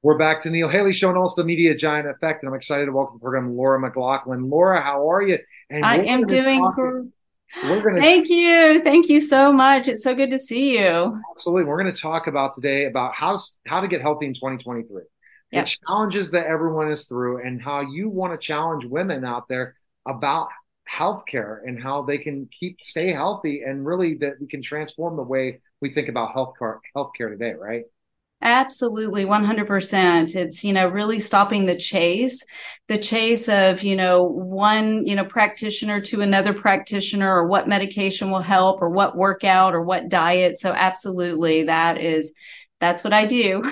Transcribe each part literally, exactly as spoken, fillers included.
We're back to Neil Haley Show and also the Media Giant Effect, and I'm excited to welcome to the program Laura McLaughlin. Laura, how are you? And I we're am going to doing talk. gr- We're going to Thank you. Thank you so much. It's so good to see you. absolutely. We're going to talk about today about how how to get healthy in twenty twenty-three, the Yep. challenges that everyone is through, and how you want to challenge women out there about healthcare and how they can keep stay healthy, and really that we can transform the way we think about healthcare healthcare today, right? Absolutely, one hundred percent. It's, you know, really stopping the chase, the chase of, you know, one, you know, practitioner to another practitioner, or what medication will help, or what workout, or what diet. So absolutely, that is, that's what I do.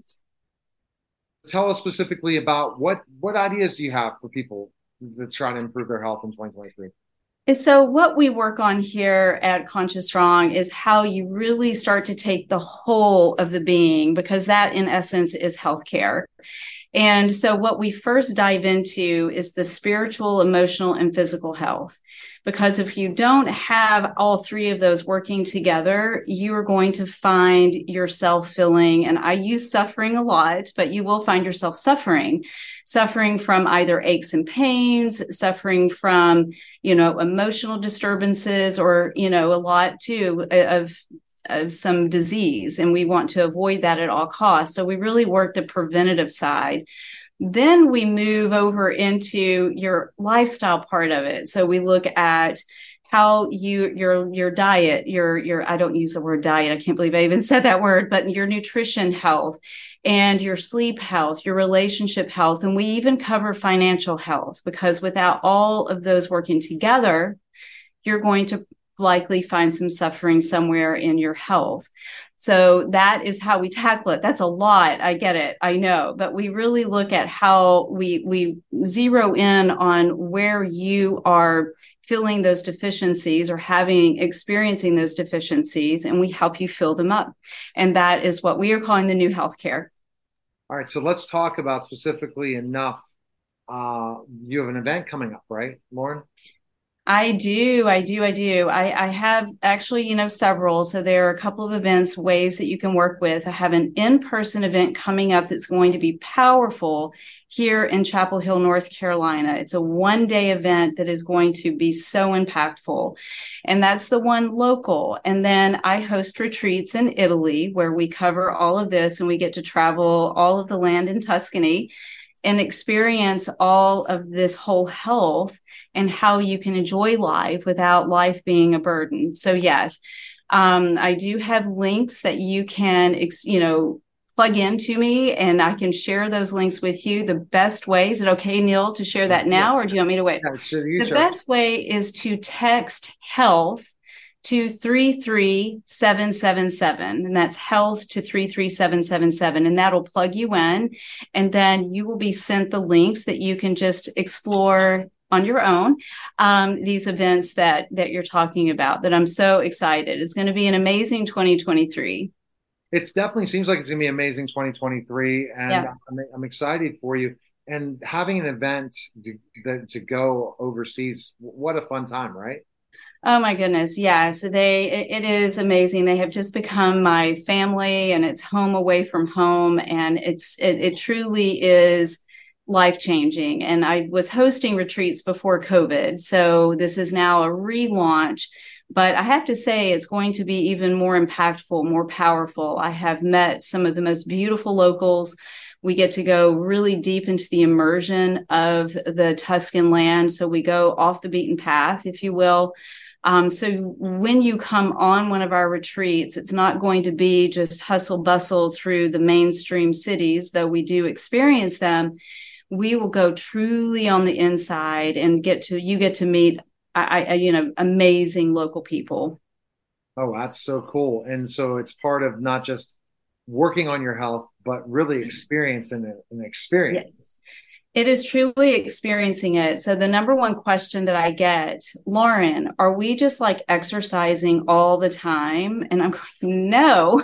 Tell us specifically about what what ideas do you have for people that's trying to improve their health in twenty twenty-three? So, what we work on here at Conscious Strong is how you really start to take the whole of the being, because that, in essence, is healthcare. And so, what we first dive into is the spiritual, emotional, and physical health. Because if you don't have all three of those working together, you are going to find yourself feeling, and I use suffering a lot, but you will find yourself suffering, suffering from either aches and pains, suffering from, you know, emotional disturbances, or, you know, a lot too of of some disease, and we want to avoid that at all costs. So we really work the preventative side. Then we move over into your lifestyle part of it. So we look at how you your your diet, your your I don't use the word diet. I can't believe I even said that word, but your nutrition health and your sleep health, your relationship health, and we even cover financial health, because without all of those working together, you're going to likely find some suffering somewhere in your health. So that is how we tackle it. That's a lot. I get it. I know, but we really look at how we we zero in on where you are feeling those deficiencies, or having experiencing those deficiencies, and we help you fill them up. And that is what we are calling the new healthcare. All right, so let's talk about specifically enough. Uh, you have an event coming up, right, Lauren? I do, I do, I do. I, I have actually, you know, several. So there are a couple of events, ways that you can work with. I have an in-person event coming up that's going to be powerful here in Chapel Hill, North Carolina. It's a one-day event that is going to be so impactful. And that's the one local. And then I host retreats in Italy where we cover all of this, and we get to travel all of the land in Tuscany and experience all of this whole health and how you can enjoy life without life being a burden. So yes, um, I do have links that you can, you know, plug into me, and I can share those links with you. The best way, is it okay, Neil, to share that Yes. now, or do you want me to wait? Yeah, so you, The sir. best way is to text health to three three seven seven seven. And that's health to three three seven seven seven. And that'll plug you in. And then you will be sent the links that you can just explore on your own, um, these events that that you're talking about, that I'm so excited. It's going to be an amazing twenty twenty-three. It's definitely seems like it's going to be amazing twenty twenty-three, and Yeah. I'm, I'm excited for you. And having an event to, to go overseas, what a fun time, right? Oh my goodness. Yes, they it, it is amazing. They have just become my family, and it's home away from home, and it's it, it truly is life changing. And I was hosting retreats before COVID, so this is now a relaunch. But I have to say, it's going to be even more impactful, more powerful. I have met some of the most beautiful locals. We get to go really deep into the immersion of the Tuscan land. So we go off the beaten path, if you will. Um, so when you come on one of our retreats, it's not going to be just hustle bustle through the mainstream cities, though we do experience them. We will go truly on the inside, and get to you get to meet, I, I you know, amazing local people. Oh, that's so cool. And so it's part of not just working on your health, but really experiencing it, an Yeah. experience. It is truly experiencing it. So the number one question that I get, Lauren, are we just like exercising all the time? And I'm going, no,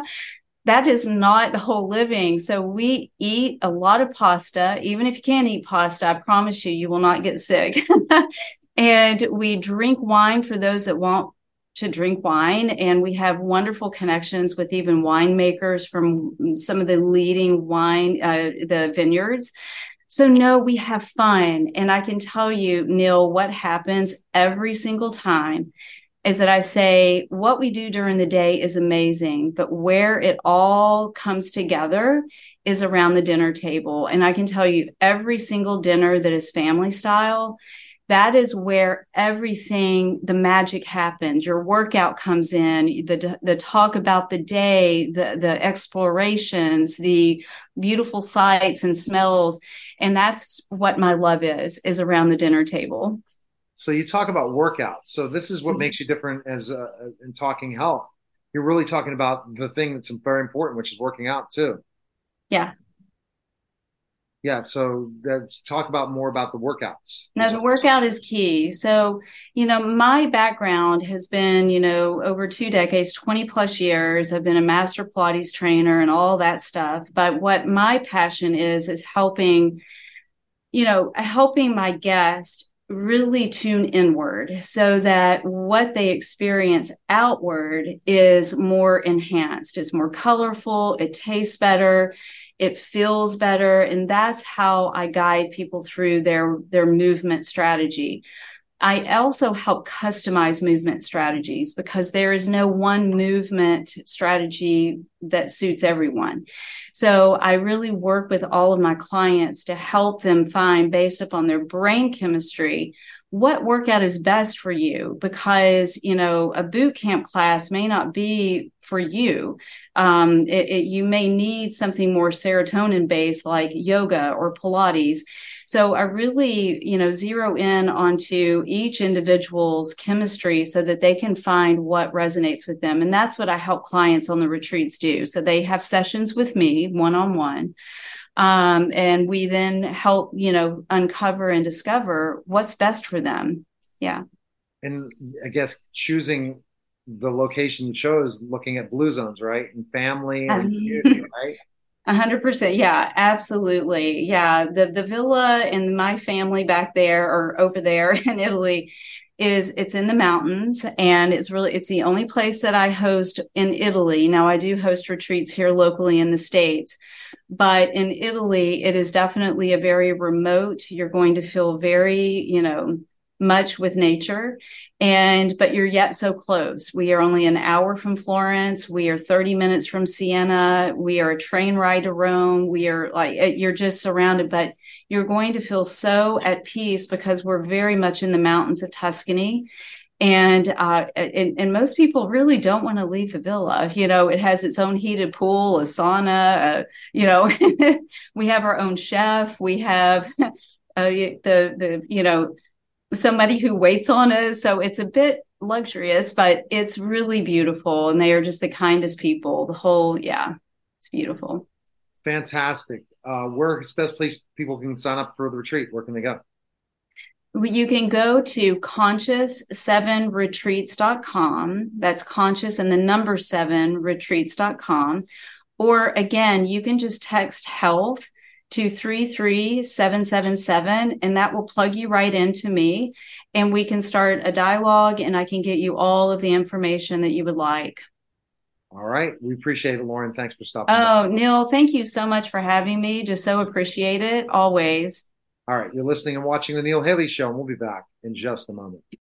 that is not the whole living. So we eat a lot of pasta. Even if you can't eat pasta, I promise you, you will not get sick. And we drink wine for those that want to drink wine, and we have wonderful connections with even winemakers from some of the leading wine, uh, the vineyards. So no, we have fun. And I can tell you, Neil, what happens every single time is that I say what we do during the day is amazing, but where it all comes together is around the dinner table. And I can tell you every single dinner that is family style, that is where everything, the magic happens. Your workout comes in, the the talk about the day, the the explorations, the beautiful sights and smells. And that's what my love is, is around the dinner table. So you talk about workouts. So this is what makes you different as uh, in talking health. You're really talking about the thing that's very important, which is working out too. Yeah. Yeah. So let's talk about more about the workouts. Now, the workout is key. So, you know, my background has been, you know, over two decades, twenty plus years. I've been a master Pilates trainer and all that stuff. But what my passion is, is helping, you know, helping my guests really tune inward so that what they experience outward is more enhanced. It's more colorful. It tastes better. It feels better. And that's how I guide people through their, their movement strategy. I also help customize movement strategies because there is no one movement strategy that suits everyone. So I really work with all of my clients to help them find, based upon their brain chemistry, what workout is best for you, because, you know, a boot camp class may not be for you. Um, it, it, you may need something more serotonin based like yoga or Pilates. So I really, you know, zero in onto each individual's chemistry so that they can find what resonates with them. And that's what I help clients on the retreats do. So they have sessions with me one-on-one. Um, and we then help, you know, uncover and discover what's best for them. Yeah. And I guess choosing the location you chose, looking at blue zones, right? And family and community, right? A hundred percent. Yeah, absolutely. Yeah. The, the villa and my family back there or over there in Italy is it's in the mountains, and it's really, it's the only place that I host in Italy. Now I do host retreats here locally in the States, but in Italy, it is definitely a very remote, you're going to feel very, you know, much with nature. And, but you're yet so close. We are only an hour from Florence. We are thirty minutes from Siena. We are a train ride to Rome. We are like, you're just surrounded, but you're going to feel so at peace because we're very much in the mountains of Tuscany. And, uh, and, and most people really don't want to leave the villa. You know, it has its own heated pool, a sauna, uh, you know, we have our own chef. We have uh, the, the, you know, somebody who waits on us. So it's a bit luxurious, but it's really beautiful. And they are just the kindest people. The whole, yeah, it's beautiful. Fantastic. Uh, where's the best place people can sign up for the retreat? Where can they go? You can go to conscious seven retreats dot com. That's conscious and the number seven retreats dot com. Or again, you can just text health to three three seven seven seven, and that will plug you right into me, and we can start a dialogue, and I can get you all of the information that you would like. All right. We appreciate it, Lauren. Thanks for stopping Oh, by. Neil, thank you so much for having me. Just so appreciate it always. All right. You're listening and watching The Neil Haley Show, and we'll be back in just a moment.